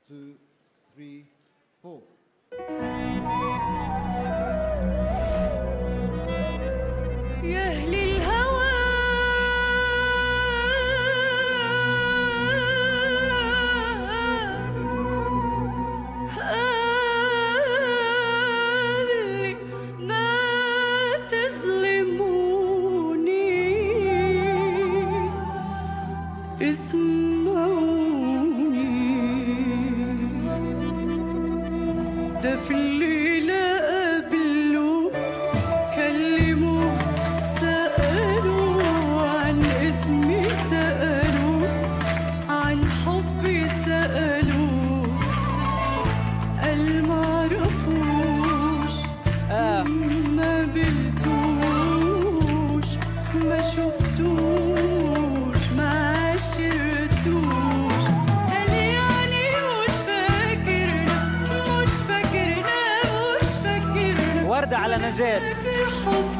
2 3 4. يا أهل الهوى قال ما تظلموني اسمعوني ده في الليلة قابلوا كلموا سألوا عن اسمي سألوا عن حبي سألوا قال معرفوش ما قبلتوش ما شفتوش ما عشرتوش قال يعني مش فاكرنا مش فاكرنا وردة على نجاة. فاكر حب